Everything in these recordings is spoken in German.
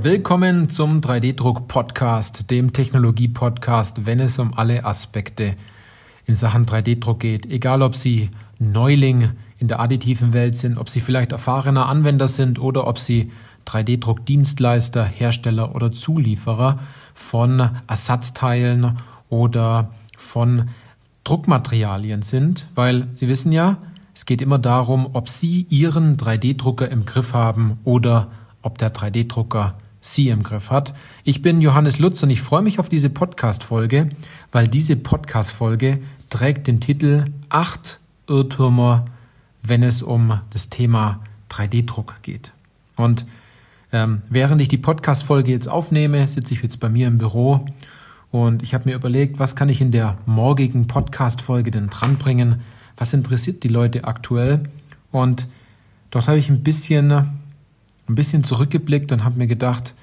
Willkommen zum 3D-Druck-Podcast, dem Technologie-Podcast, wenn es um alle Aspekte in Sachen 3D-Druck geht. Egal, ob Sie Neuling in der additiven Welt sind, ob Sie vielleicht erfahrener Anwender sind oder ob Sie 3D-Druck-Dienstleister, Hersteller oder Zulieferer von Ersatzteilen oder von Druckmaterialien sind. Weil Sie wissen ja, es geht immer darum, ob Sie Ihren 3D-Drucker im Griff haben oder ob der 3D-Drucker Sie im Griff hat. Ich bin Johannes Lutz und ich freue mich auf diese Podcast-Folge, weil diese Podcast-Folge trägt den Titel 8 Irrtümer, wenn es um das Thema 3D-Druck geht. Und während ich die Podcast-Folge jetzt aufnehme, sitze ich jetzt bei mir im Büro und ich habe mir überlegt, was kann ich in der morgigen Podcast-Folge denn dranbringen? Was interessiert die Leute aktuell? Und dort habe ich ein bisschen zurückgeblickt und habe mir gedacht,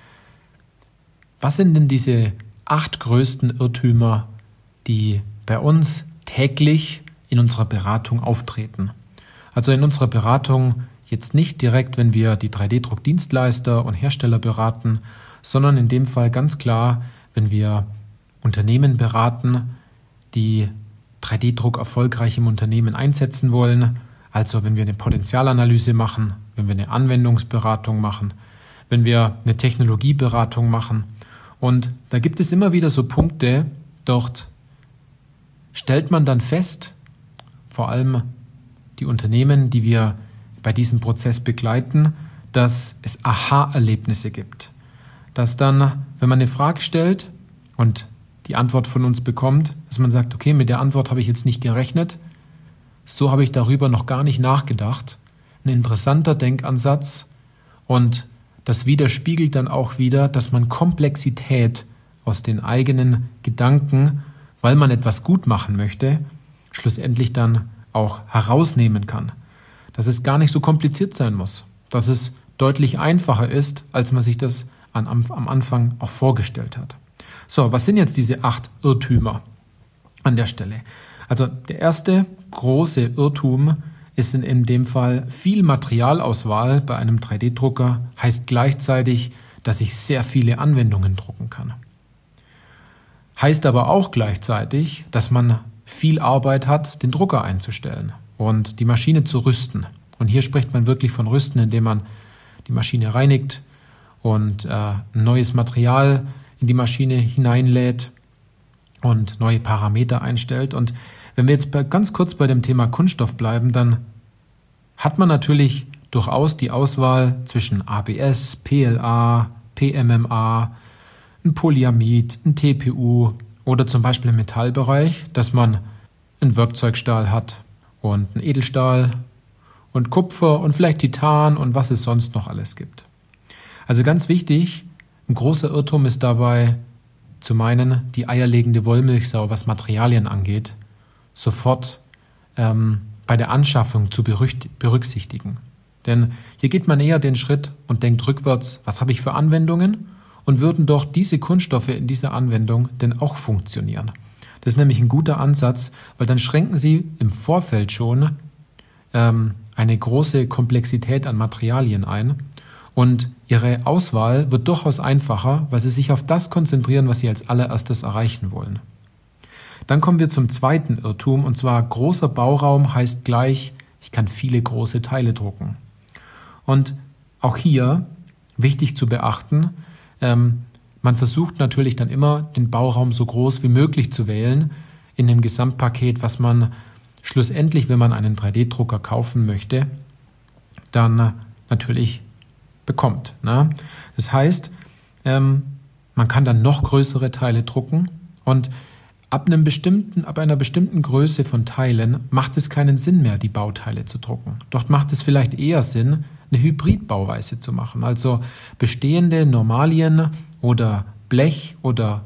was sind denn diese 8 größten Irrtümer, die bei uns täglich in unserer Beratung auftreten? Also in unserer Beratung jetzt nicht direkt, wenn wir die 3D-Druck-Dienstleister und Hersteller beraten, sondern in dem Fall ganz klar, wenn wir Unternehmen beraten, die 3D-Druck erfolgreich im Unternehmen einsetzen wollen. Also wenn wir eine Potenzialanalyse machen, wenn wir eine Anwendungsberatung machen, wenn wir eine Technologieberatung machen. Und da gibt es immer wieder so Punkte, dort stellt man dann fest, vor allem die Unternehmen, die wir bei diesem Prozess begleiten, dass es Aha-Erlebnisse gibt. Dass dann, wenn man eine Frage stellt und die Antwort von uns bekommt, dass man sagt, okay, mit der Antwort habe ich jetzt nicht gerechnet, so habe ich darüber noch gar nicht nachgedacht. Ein interessanter Denkansatz und das widerspiegelt dann auch wieder, dass man Komplexität aus den eigenen Gedanken, weil man etwas gut machen möchte, schlussendlich dann auch herausnehmen kann. Dass es gar nicht so kompliziert sein muss, dass es deutlich einfacher ist, als man sich das am Anfang auch vorgestellt hat. So, was sind jetzt diese 8 Irrtümer an der Stelle? Also der erste große Irrtum ist in dem Fall, viel Materialauswahl bei einem 3D-Drucker heißt gleichzeitig, dass ich sehr viele Anwendungen drucken kann. Heißt aber auch gleichzeitig, dass man viel Arbeit hat, den Drucker einzustellen und die Maschine zu rüsten. Und hier spricht man wirklich von Rüsten, indem man die Maschine reinigt und neues Material in die Maschine hineinlädt und neue Parameter einstellt. Und wenn wir jetzt ganz kurz bei dem Thema Kunststoff bleiben, dann hat man natürlich durchaus die Auswahl zwischen ABS, PLA, PMMA, ein Polyamid, ein TPU oder zum Beispiel im Metallbereich, dass man einen Werkzeugstahl hat und einen Edelstahl und Kupfer und vielleicht Titan und was es sonst noch alles gibt. Also ganz wichtig, ein großer Irrtum ist dabei zu meinen, die eierlegende Wollmilchsau, was Materialien angeht, sofort bei der Anschaffung zu berücksichtigen. Denn hier geht man eher den Schritt und denkt rückwärts, was habe ich für Anwendungen und würden doch diese Kunststoffe in dieser Anwendung denn auch funktionieren. Das ist nämlich ein guter Ansatz, weil dann schränken Sie im Vorfeld schon eine große Komplexität an Materialien ein und Ihre Auswahl wird durchaus einfacher, weil Sie sich auf das konzentrieren, was Sie als allererstes erreichen wollen. Dann kommen wir zum zweiten Irrtum, und zwar großer Bauraum heißt gleich, ich kann viele große Teile drucken. Und auch hier wichtig zu beachten, man versucht natürlich dann immer, den Bauraum so groß wie möglich zu wählen in dem Gesamtpaket, was man schlussendlich, wenn man einen 3D-Drucker kaufen möchte, dann natürlich bekommt. Ne? Das heißt, man kann dann noch größere Teile drucken und ab einer bestimmten Größe von Teilen macht es keinen Sinn mehr, die Bauteile zu drucken. Dort macht es vielleicht eher Sinn, eine Hybridbauweise zu machen. Also bestehende Normalien oder Blech oder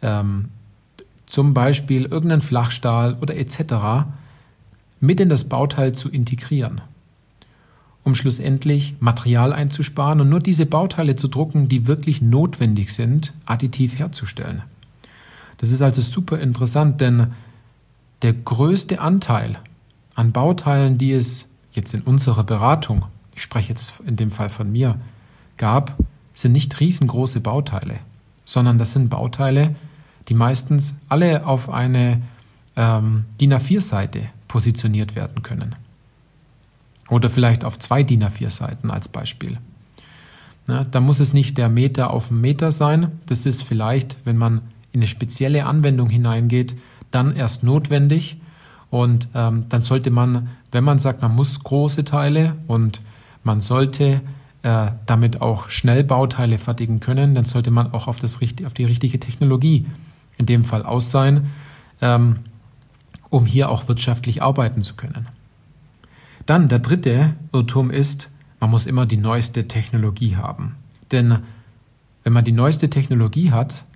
zum Beispiel irgendeinen Flachstahl oder etc. mit in das Bauteil zu integrieren, um schlussendlich Material einzusparen und nur diese Bauteile zu drucken, die wirklich notwendig sind, additiv herzustellen. Das ist also super interessant, denn der größte Anteil an Bauteilen, die es jetzt in unserer Beratung, ich spreche jetzt in dem Fall von mir, gab, sind nicht riesengroße Bauteile, sondern das sind Bauteile, die meistens alle auf eine DIN A4-Seite positioniert werden können. Oder vielleicht auf 2 DIN A4-Seiten als Beispiel. Ja, da muss es nicht der Meter auf Meter sein. Das ist vielleicht, wenn man in eine spezielle Anwendung hineingeht, dann erst notwendig. Und dann sollte man, wenn man sagt, man muss große Teile und man sollte damit auch schnell Bauteile fertigen können, dann sollte man auch auf die richtige Technologie in dem Fall aus sein, um hier auch wirtschaftlich arbeiten zu können. Dann der dritte Irrtum ist, man muss immer die neueste Technologie haben. Denn wenn man die neueste Technologie hat,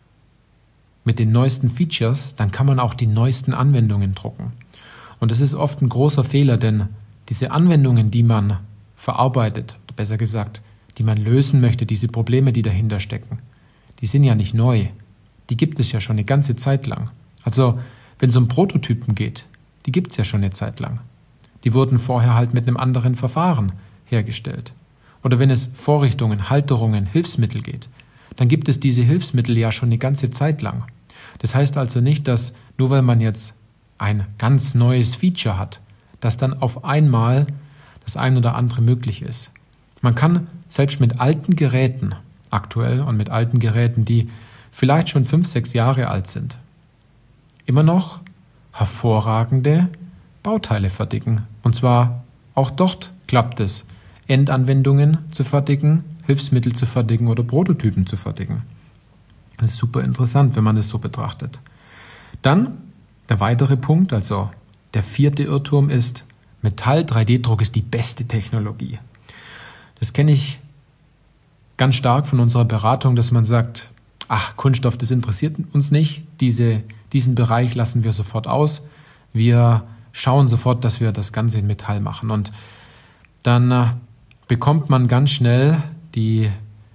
mit den neuesten Features, dann kann man auch die neuesten Anwendungen drucken. Und das ist oft ein großer Fehler, denn diese Anwendungen, die man verarbeitet, oder besser gesagt, die man lösen möchte, diese Probleme, die dahinter stecken, die sind ja nicht neu. Die gibt es ja schon eine ganze Zeit lang. Also wenn es um Prototypen geht, die gibt es ja schon eine Zeit lang. Die wurden vorher halt mit einem anderen Verfahren hergestellt. Oder wenn es Vorrichtungen, Halterungen, Hilfsmittel geht, dann gibt es diese Hilfsmittel ja schon eine ganze Zeit lang. Das heißt also nicht, dass nur weil man jetzt ein ganz neues Feature hat, dass dann auf einmal das ein oder andere möglich ist. Man kann selbst mit alten Geräten aktuell und mit alten Geräten, die vielleicht schon 5, 6 Jahre alt sind, immer noch hervorragende Bauteile fertigen. Und zwar auch dort klappt es, Endanwendungen zu fertigen, Hilfsmittel zu fertigen oder Prototypen zu fertigen. Das ist super interessant, wenn man es so betrachtet. Dann der weitere Punkt, also der 4. Irrtum ist, Metall-3D-Druck ist die beste Technologie. Das kenne ich ganz stark von unserer Beratung, dass man sagt, ach, Kunststoff, das interessiert uns nicht, diesen Bereich lassen wir sofort aus. Wir schauen sofort, dass wir das Ganze in Metall machen. Und dann bekommt man ganz schnell die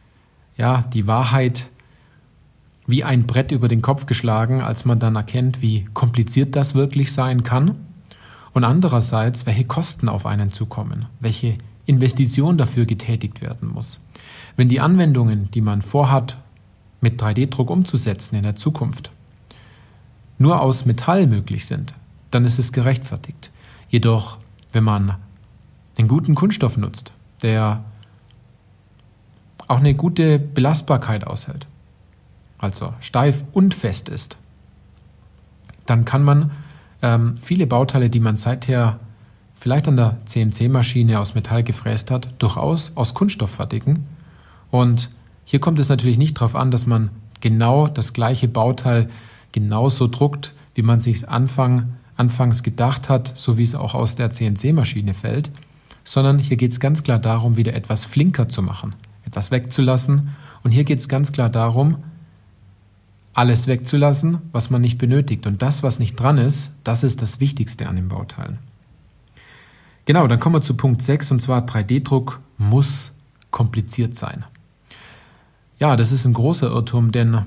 Wahrheit wie ein Brett über den Kopf geschlagen, als man dann erkennt, wie kompliziert das wirklich sein kann. Und andererseits, welche Kosten auf einen zukommen, welche Investition dafür getätigt werden muss. Wenn die Anwendungen, die man vorhat, mit 3D-Druck umzusetzen in der Zukunft, nur aus Metall möglich sind, dann ist es gerechtfertigt. Jedoch, wenn man einen guten Kunststoff nutzt, der auch eine gute Belastbarkeit aushält, also steif und fest ist, dann kann man viele Bauteile, die man seither vielleicht an der CNC-Maschine aus Metall gefräst hat, durchaus aus Kunststoff fertigen. Und hier kommt es natürlich nicht darauf an, dass man genau das gleiche Bauteil genauso druckt, wie man sich anfangs gedacht hat, so wie es auch aus der CNC-Maschine fällt, sondern hier geht es ganz klar darum, wieder etwas flinker zu machen, etwas wegzulassen. Und hier geht es ganz klar darum, alles wegzulassen, was man nicht benötigt. Und das, was nicht dran ist, das ist das Wichtigste an den Bauteilen. Genau, dann kommen wir zu Punkt 6, und zwar 3D-Druck muss kompliziert sein. Ja, das ist ein großer Irrtum, denn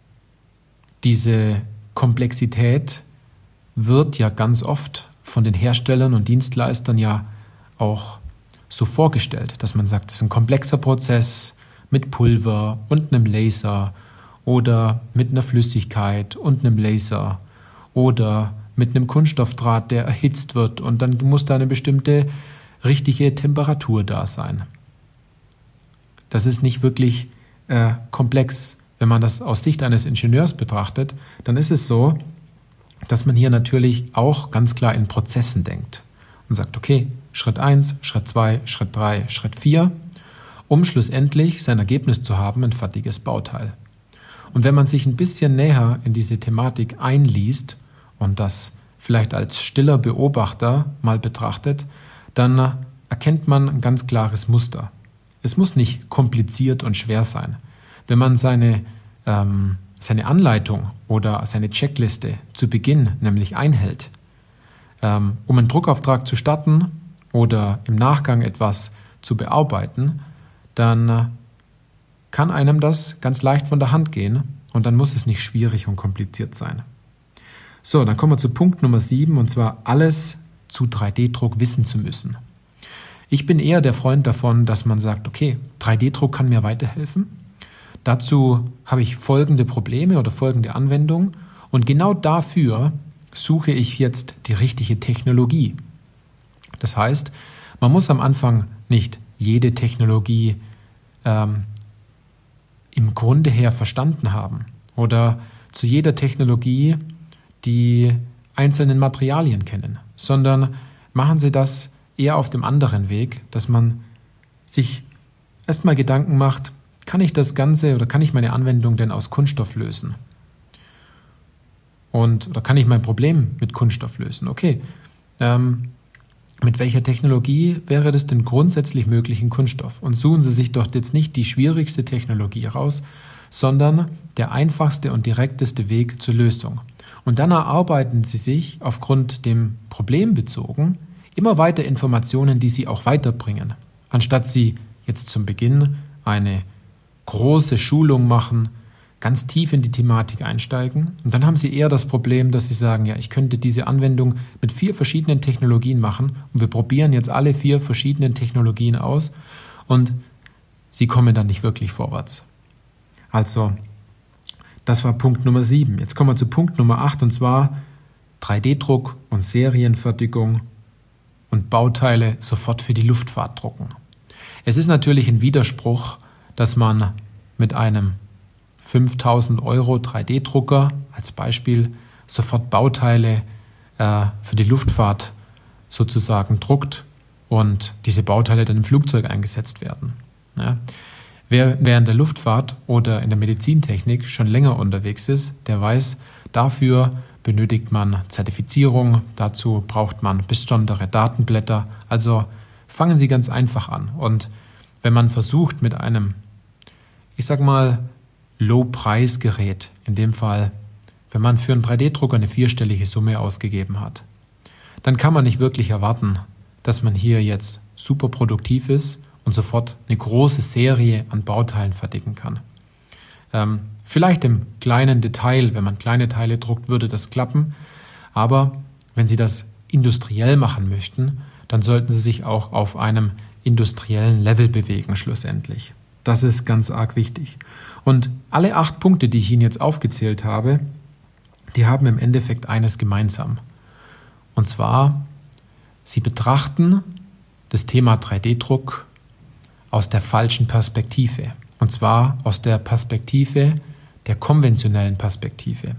diese Komplexität wird ja ganz oft von den Herstellern und Dienstleistern ja auch so vorgestellt, dass man sagt, es ist ein komplexer Prozess mit Pulver und einem Laser oder mit einer Flüssigkeit und einem Laser oder mit einem Kunststoffdraht, der erhitzt wird, und dann muss da eine bestimmte richtige Temperatur da sein. Das ist nicht wirklich komplex. Wenn man das aus Sicht eines Ingenieurs betrachtet, dann ist es so, dass man hier natürlich auch ganz klar in Prozessen denkt und sagt, okay, Schritt 1, Schritt 2, Schritt 3, Schritt 4, um schlussendlich sein Ergebnis zu haben, ein fertiges Bauteil. Und wenn man sich ein bisschen näher in diese Thematik einliest und das vielleicht als stiller Beobachter mal betrachtet, dann erkennt man ein ganz klares Muster. Es muss nicht kompliziert und schwer sein. Wenn man seine Anleitung oder seine Checkliste zu Beginn nämlich einhält, um einen Druckauftrag zu starten oder im Nachgang etwas zu bearbeiten, dann kann einem das ganz leicht von der Hand gehen und dann muss es nicht schwierig und kompliziert sein. So, dann kommen wir zu Punkt Nummer 7, und zwar alles zu 3D-Druck wissen zu müssen. Ich bin eher der Freund davon, dass man sagt, okay, 3D-Druck kann mir weiterhelfen. Dazu habe ich folgende Probleme oder folgende Anwendung und genau dafür suche ich jetzt die richtige Technologie. Das heißt, man muss am Anfang nicht jede Technologie im Grunde her verstanden haben oder zu jeder Technologie die einzelnen Materialien kennen, sondern machen Sie das eher auf dem anderen Weg, dass man sich erstmal Gedanken macht, kann ich das Ganze oder kann ich meine Anwendung denn aus Kunststoff lösen? Oder kann ich mein Problem mit Kunststoff lösen? Okay, mit welcher Technologie wäre das denn grundsätzlich möglich in Kunststoff? Und suchen Sie sich doch jetzt nicht die schwierigste Technologie raus, sondern der einfachste und direkteste Weg zur Lösung. Und dann erarbeiten Sie sich aufgrund dem Problem bezogen immer weiter Informationen, die Sie auch weiterbringen. Anstatt Sie jetzt zum Beginn eine große Schulung machen, ganz tief in die Thematik einsteigen und dann haben Sie eher das Problem, dass Sie sagen, ja, ich könnte diese Anwendung mit 4 verschiedenen Technologien machen und wir probieren jetzt alle 4 verschiedenen Technologien aus und Sie kommen dann nicht wirklich vorwärts. Also, das war Punkt Nummer 7. Jetzt kommen wir zu Punkt Nummer 8 und zwar 3D-Druck und Serienfertigung und Bauteile sofort für die Luftfahrt drucken. Es ist natürlich ein Widerspruch, dass man mit einem 5.000 € 3D-Drucker als Beispiel sofort Bauteile für die Luftfahrt sozusagen druckt und diese Bauteile dann im Flugzeug eingesetzt werden. Ja. Wer in der Luftfahrt oder in der Medizintechnik schon länger unterwegs ist, der weiß, dafür benötigt man Zertifizierung, dazu braucht man besondere Datenblätter. Also fangen Sie ganz einfach an. Und wenn man versucht mit einem, ich sag mal, Low-Preis-Gerät, in dem Fall, wenn man für einen 3D-Drucker eine 4-stellige Summe ausgegeben hat, dann kann man nicht wirklich erwarten, dass man hier jetzt super produktiv ist und sofort eine große Serie an Bauteilen fertigen kann. Vielleicht im kleinen Detail, wenn man kleine Teile druckt, würde das klappen, aber wenn Sie das industriell machen möchten, dann sollten Sie sich auch auf einem industriellen Level bewegen schlussendlich. Das ist ganz arg wichtig. Und alle 8 Punkte, die ich Ihnen jetzt aufgezählt habe, die haben im Endeffekt eines gemeinsam. Und zwar, Sie betrachten das Thema 3D-Druck aus der falschen Perspektive. Und zwar aus der Perspektive der konventionellen Perspektive.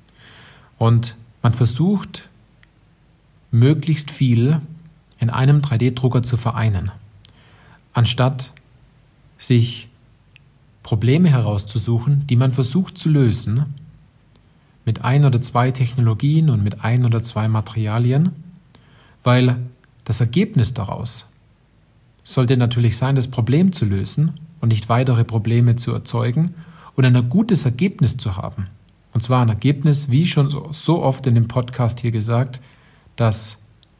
Und man versucht, möglichst viel in einem 3D-Drucker zu vereinen, anstatt sich Probleme herauszusuchen, die man versucht zu lösen, mit 1 oder 2 Technologien und mit 1 oder 2 Materialien, weil das Ergebnis daraus sollte natürlich sein, das Problem zu lösen und nicht weitere Probleme zu erzeugen und ein gutes Ergebnis zu haben. Und zwar ein Ergebnis, wie schon so oft in dem Podcast hier gesagt, das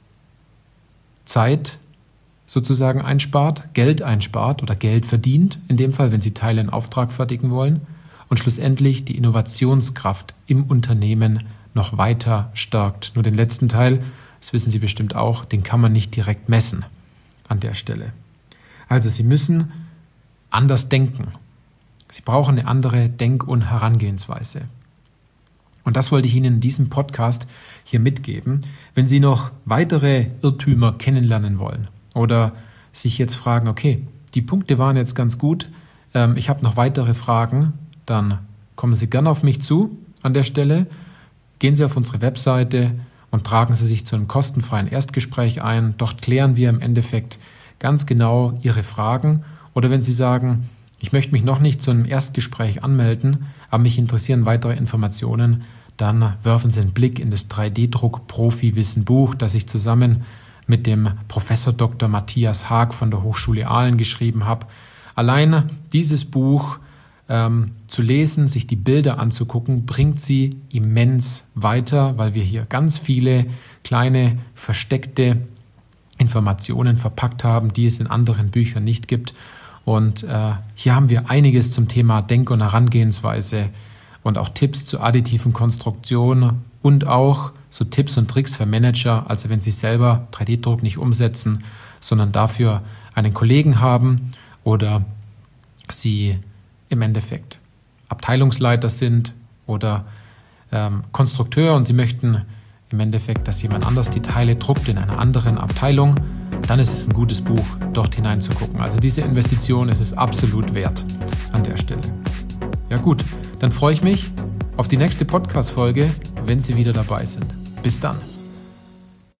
Zeit sozusagen einspart, Geld einspart oder Geld verdient, in dem Fall, wenn Sie Teile in Auftrag fertigen wollen und schlussendlich die Innovationskraft im Unternehmen noch weiter stärkt. Nur den letzten Teil, das wissen Sie bestimmt auch, den kann man nicht direkt messen an der Stelle. Also Sie müssen anders denken. Sie brauchen eine andere Denk- und Herangehensweise. Und das wollte ich Ihnen in diesem Podcast hier mitgeben. Wenn Sie noch weitere Irrtümer kennenlernen wollen oder sich jetzt fragen, okay, die Punkte waren jetzt ganz gut, ich habe noch weitere Fragen, dann kommen Sie gerne auf mich zu an der Stelle. Gehen Sie auf unsere Webseite und tragen Sie sich zu einem kostenfreien Erstgespräch ein. Dort klären wir im Endeffekt ganz genau Ihre Fragen. Oder wenn Sie sagen, ich möchte mich noch nicht zu einem Erstgespräch anmelden, aber mich interessieren weitere Informationen, dann werfen Sie einen Blick in das 3D-Druck-Profi-Wissen-Buch, das ich zusammen mit dem Professor Dr. Matthias Haag von der Hochschule Aalen geschrieben habe. Allein dieses Buch zu lesen, sich die Bilder anzugucken, bringt Sie immens weiter, weil wir hier ganz viele kleine versteckte Informationen verpackt haben, die es in anderen Büchern nicht gibt. Und hier haben wir einiges zum Thema Denk- und Herangehensweise und auch Tipps zur additiven Konstruktion und auch so Tipps und Tricks für Manager, also wenn Sie selber 3D-Druck nicht umsetzen, sondern dafür einen Kollegen haben oder Sie im Endeffekt Abteilungsleiter sind oder Konstrukteur und Sie möchten im Endeffekt, dass jemand anders die Teile druckt in einer anderen Abteilung, dann ist es ein gutes Buch, dort hineinzugucken. Also diese Investition ist es absolut wert an der Stelle. Ja gut, dann freue ich mich auf die nächste Podcast-Folge, wenn Sie wieder dabei sind. Bis dann.